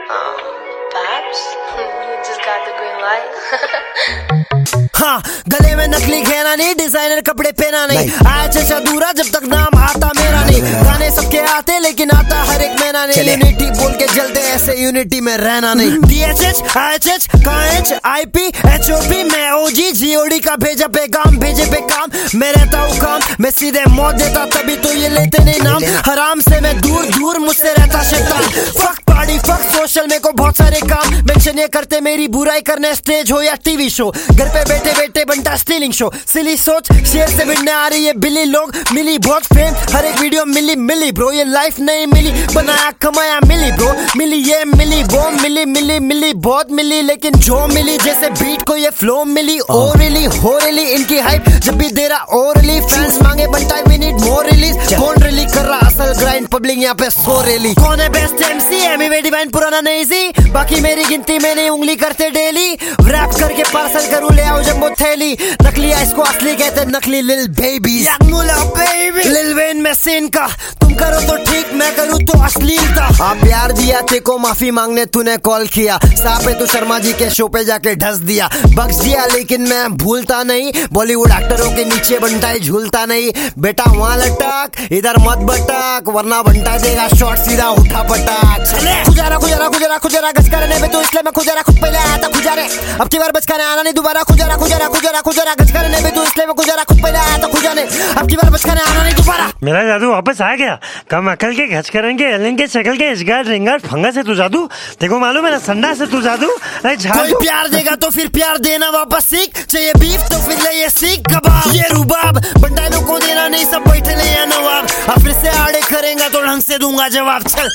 Babs, you just got the green light. हाँ, गले में नकली घेरा नहीं, डिजाइनर कपड़े पहना नहीं, आया चचा दूरा जब तक नाम आता मेरा नहीं। गाने सबके आते लेकिन आता हर एक महीना नहीं। यूनिटी बोल के जलते ऐसे यूनिटी में रहना नहीं। DHH, IHH, KH, IP, HOP, मैं OG, GOD का भेजा पैगाम, भेजे पे काम, मैं रहता हूँ काम, मैं सीधे मौत देता तभी तो ये लेते नहीं नाम। हराम से मैं दूर दूर, मुझसे रहता शैतान। फक पार्टी, फक सोशल, मेरे को बहुत सारे काम मेंशन ये करते मेरी बुराई करने, स्टेज हो या टीवी शो। घर पे बैठे बैठे बनता स्टीलिंग शो, सिली सोच शेर से भिड़ने आ रही है बिल्ली। लोग मिली बहुत फेम, हर एक वीडियो मिली मिली ब्रो। ये लाइफ नहीं मिली, बनाया कमाया मिली ब्रो। मिली ये मिली वो मिली मिली मिली बहुत मिली, लेकिन जो मिली जैसे बीट को ये फ्लो मिली। ओरली हो रही इनकी हाइप जब भी दे रहा ओरली, फैंस मांगे बनता वी नीड मोर रिलीज। कौन रिलीज कर रहा असल ग्राइंड, पब्लिक यहाँ पे सो रेली। कौन है बेस्ट MC? एमी डिवाइन पुराना नहीं सी, बाकी मेरी गिनती में नहीं उंगली करते डेली। रैप करके पार्सल करूँ ले आओ जम्बो थैली, नकली इसको असली कहते नकली लिल बेबी। लिल वेन में सीन का, तुम करो तो ठीक मैं करूँ तो अश्लीलता। आप प्यार दिया तेको माफी मांगने तूने कॉल किया, सापे तू शर्मा जी के शो पे जाके ढस दिया। बख्श दिया लेकिन मैं भूलता नहीं, बॉलीवुड एक्टरों के नीचे बनता झूलता नहीं। बेटा वहाँ लटक इधर मत बटक, वरना बनता देगा शॉट सीधा उठा पटाक। खुजारा खुजारा खुजारा खुजारा गज करने पे तो इसलिए मैं खुजारा खुद पहले आया था खुजारे, अब की बार बच कर आना नहीं दोबारा। खुजारा खुजारा खुजारा खुजारा गज करने पे तो इसलिए मैं खुजारा खुद पहले आया था खुजाने, अब की बार बच कर आना नहीं दोबारा। मेरा जादू वापस आ गया, कम अकल के घच करेंगे एलन के शक्ल के इजगार रिंगार फंगस है तू जादू। देखो मालूम है ना संडा से तू जादू। कोई प्यार देगा तो फिर प्यार देना वापस सीख, चाहिए बीफ तो फिर ले ये सीख कबाब। ये रुबाब बंडालों को देना नहीं, सब बैठे नहीं है नवाब। अब फिर से आड़े करेंगे तो ढंग से दूंगा जवाब। चल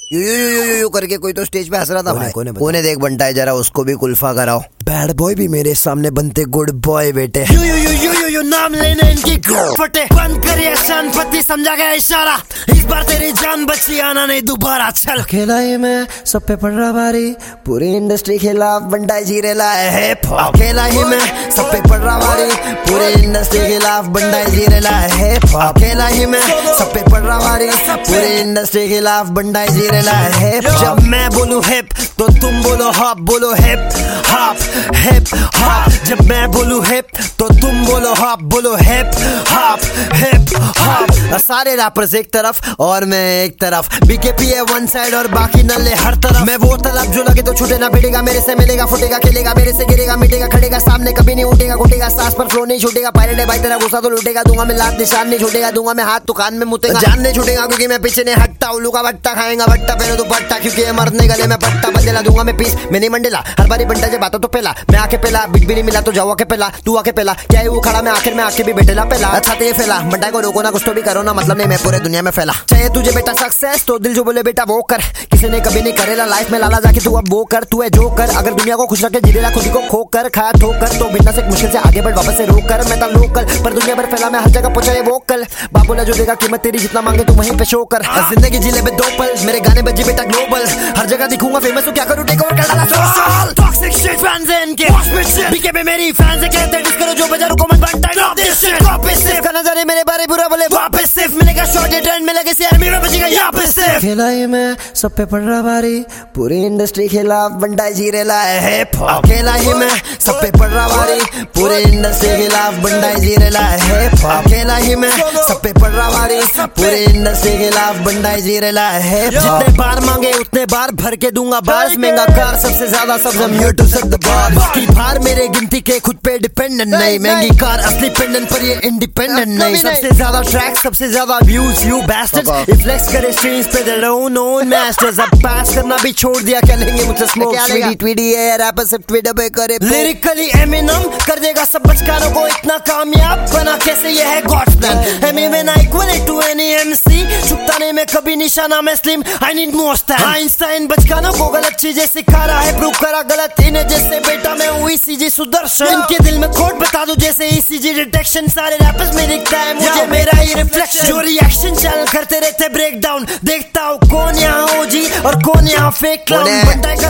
यू करके कोई तो स्टेज पे हंस रहा था। कोने देख बनता है, जरा उसको भी कुल्फा कराओ। बैड बॉय भी मेरे सामने बनते गुड बॉय बेटे। यू नाम लेने इनकी फटे, बंद करिए शान पति समझा गया इशारा। इस बार तेरी जान बची, आना नहीं दोबारा। चल अकेला ही मैं सब पे पड़ रहा भारी, पूरी इंडस्ट्री खिलाफ बंटा जी रेला है। अकेला ही मैं सब पे पड़ रहा भारी, पूरी इंडस्ट्री खिलाफ बंटा जी रेला है। अकेला ही मैं सब पे पड़ रहा भारी, पूरी इंडस्ट्री खिलाफ बंटा जी रेला है। जब मैं बोलूं हिप तो तुम बोलो हॉप, बोलो हिप हॉप हिप हॉप। जब मैं बोलूं हिप तो तुम बोलो हॉप, बोलो हिप हॉप हिप हॉप। सारे रैपर्स एक तरफ और मैं एक तरफ, BKP है वन साइड और बाकी नल्ले हर तरफ। मैं वो तलब जो लगे तो छूटे ना भिड़ेगा, मेरे से मिलेगा फुटेगा खेलेगा, मेरे से गिरेगा मिटेगा खड़ेगा, सामने कभी नहीं उठेगा घुटेगा, सांस पर फ्लो नहीं छूटेगा। पायलट है भाई तेरा गुस्सा तो लूटेगा, दूंगा मैं लात निशान नहीं छूटेगा, दूंगा मैं हाथ तो कान में मुतेगा, जान नहीं छूटेगा क्योंकि मैं पीछे नहीं हटता। उल्लू का बट्टा खाएगा बट्टा पहनो तो पट्टा, क्योंकि मरने गले में पट्टा बंदेला दूंगा मैं पीस। मैं नहीं मंडेला हर बारी बंटा जे बातों तो पहला, मैं आके पहला बिट भी नहीं मिला तो जाओ आके पहला, तू आके पहला क्या है वो खड़ा मैं आखिर में आके भी बैठेला पहला। अच्छा तो ये फैला बंटा को रोको ना कुछ तो भी करो ना, मतलब नहीं मैं पूरे दुनिया में फैला। चाहिए तुझे बेटा सक्सेस तो दिल जो बोले बेटा वो कर, किसी ने कभी नहीं करेला लाइफ में लाला जाके तू अब वो कर। तू है जो कर, अगर दुनिया को खुश रखे जीरेला खुद को खो कर, खाया ठोकर तो बिना से मुश्किल से आगे बढ़ वापस से रोक कर। मैं था लोकल पर दुनिया भर फैला, मैं हर जगह पहुंचा ये वोकल। बाबूला जो देगा कीमत तेरी जितना मांगे तू वहीं पे शो कर। जिंदगी जिले में दो पल, मेरे गाने बजे बेटा ग्लोबल, हर जगह दिखूंगा फेमस तो क्या करूं टेक ओवर कर डाला सोशल। टॉक्सिक शिट फैंस हैं इनके BKP मेरी फैंस है कहते हैं डिस्करो जो बजा रुको मत बनता है दिस शिट। कॉपी सिर्फ का नजर मेरे बारे बुरा बोले वापस सिर्फ मिलेगा शॉर्ट ट्रेंड मिलेगा किसी आर्मी में बचेगा यहाँ पे सिर्फ। खेला ही मैं सब पे पड़ रहा भारी, पूरी इंडस्ट्री खिलाफ बंटा जी रेला है। अकेला ही मैं सब पे पड़ रहा भारी, पूरी इंडस्ट्री खिलाफ बंटा जी रेला है। अकेला ही मैं सब पे पड़ रहा भारी, पूरी इंडस्ट्री खिलाफ बंटा जी रेला है। जितने बार मांगे उतने बार भर के दूंगा बार्स, महंगा कार सबसे ज्यादा सबसे mute to set the bar. बाकी भार मेरे गिनती के खुद पे डिपेंडेंट नहीं, महंगी कार असली पेंडेंट पर ये इंडिपेंडेंट नहीं। सबसे ज्यादा ट्रैक सबसे ज्यादा व्यूज, यू बास्टर्ड्स फ्लेक्स करे स्ट्रीम्स पे दे डोंट नो मास्टर्स। अब पास करना भी छोड़ दिया, क्या लेंगे मुझसे स्मोक ट्वीडी है रैपर सिर्फ ट्विटर पे करे लिरिकली एमिनम कर देगा सब बचकानों को इतना कामयाब बना कैसे, ये है God's plan. Amy when I equal to any MC, चुकता नहीं मैं कभी निशाना में slim, I need more stand. Einstein बचकानों को गलत चीजें सिखा रहा है, प्रूव करा गलत इन्हें जैसे बेटा मैं हुई ECG सुदर्शन। इनके दिल में खोट बता दो जैसे ECG डिटेक्शन, सारे रैपर्स में दिखता है मुझे मेरा ही रिफ्लेक्शन। जो रिएक्शन चैनल करते रहते ब्रेक डाउन, देखता हूँ कौन यहाँ OG और कौन यहाँ फेक क्लाउन।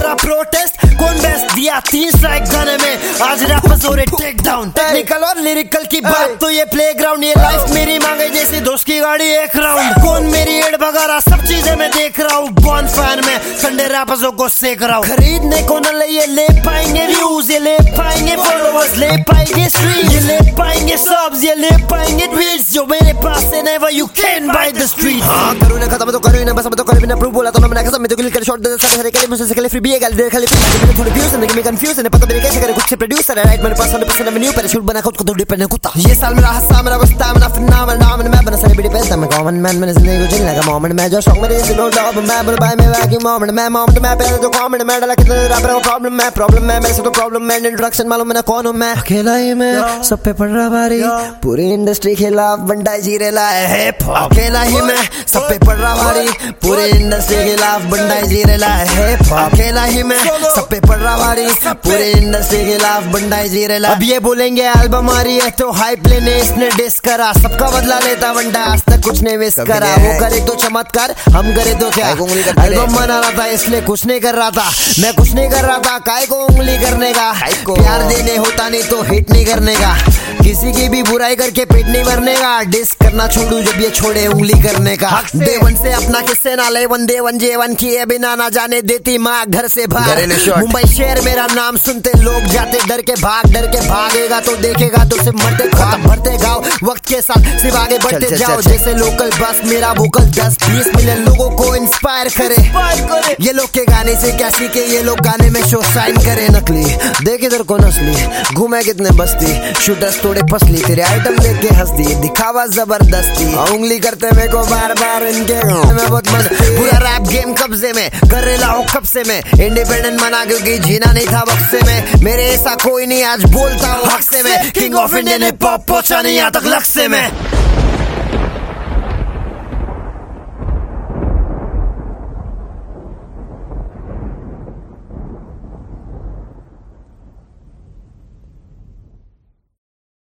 करा प्रोटेस्ट, कौन बेस्ट दिया 3 स्ट्राइक गाने में, आज रैपर्स हो रहे टेक डाउन। टेक्निकल और लिरिकल की बात तो ये प्लेग्राउंड, ये लाइफ मेरी मांगे जैसी दोस्त की गाड़ी एक राउंड। कौन मेरी एड भगा रहा, सब चीजें मैं देख रहा हूँ, बॉन फैन में संडे रैपर्सों को सेक रहा हूँ। खरीदने को न ले, ये ले पाएंगे व्यूज, ये ले पाएंगे फॉलोअर्स, ले पाएंगे स्ट्रीम, ये ले पाएंगे सब्स, ये ले पाएंगे ट्वीट्स, जो मेरे पास है never you can buy the street. हाँ करूँ ना खत्म तो करूँ ना, बस अब तो करूँ ना, प्रूव बोला तो मैं कसम, मैं तो क्लिक कर शॉट दे सारे के लिए मुझसे से फ्री भी है गाली दे खाली मेरे थोड़े व्यूज है, मैं कंफ्यूज है, पता मेरे कैसे करे कुछ से प्रोड्यूसर है, राइट मेरे पास 100% मैं न्यू पैराशूट बना खुद को थोड़ी पहने कुत्ता। ये साल मेरा हस्सा मेरा गुस्सा मेरा फिनोमेना मैं बना सारी बड़ी पैसा, मैं कॉमन मैन, मैंने जिंदगी को जीने लगा मोमेंट, मैं जो शौक मेरे से नो डॉब, मैं बोल बाय मैं वाकी मोमेंट, मैं पहले तो कमेंट में डाला कितना रैपर का प्रॉब्लम है मेरे से तो प्रॉब्लम है, इंट्रोडक्शन मालूम है ना कौन हूं मैं, अकेला ही मैं सब पे पड़ रहा भारी, पूरी इंडस्ट्री खिलाफ बंडाई जी रेला है, अकेला ही मैं सब पे पड़ रहा भारी, पूरी इंडस्ट्री खिलाफ बंडाई जी रेला है, अकेला ही मैं सब पे पड़ रहा भारी, पूरी इंडस्ट्री खिलाफ बंडाई जी रेला। अब ये बोलेंगे एल्बम आ रही है तो हाइप लेने इसने डिस करा, सबका बदला लेता बंडा, आज तक कुछ नहीं मिस करा, वो करे तो चमत्कार हम करे तो क्या, एल्बम बना रहा था इसलिए कुछ नहीं कर रहा था, मैं कुछ नहीं कर रहा था, काय को उंगली करने का, प्यार देने होता नहीं तो हिट नहीं करने का, किसी की भी बुराई करके पेट नहीं भरने का, डिस करना छोड़ू जब ये छोड़े उंगली करने का, देवन से अपना किससे ना ले, वन देवन जेवन किए बिना ना जाने देती माँ घर से बाहर, मुंबई शहर मेरा नाम सुनते लोग जाते डर के भागेगा तो देखेगा तो सिर्फ मरते खत्म भरते गाँव, वक्त के साथ सिर्फ आगे बढ़ते जाओ, जैसे लोकल बस मेरा वोकल 10-20 मिलियन लोगों को इंस्पायर करे, ये लोग के गाने से क्या सीखे, ये लोग गाने में शो साइन करे, नकली देख इधर को नस्ली घूमे कितने बस्ती, शूटर्स थोड़े पसली, तेरे आइटम देख के हंस दी, दिखावा जबरदस्ती, उंगली करते मेरे को बार इनके में बहुत मस्ती, पूरा रैप गेम कब्जे में कर रहा हूँ कब से मैं, इंडिपेंडेंट मना क्योंकि जीना नहीं था बक्से में, मेरे ऐसा कोई नहीं आज बोलता हूँ हक से मैं, king of Indian hip hop पहुंचा नहीं यहाँ तक लक्ष्य में।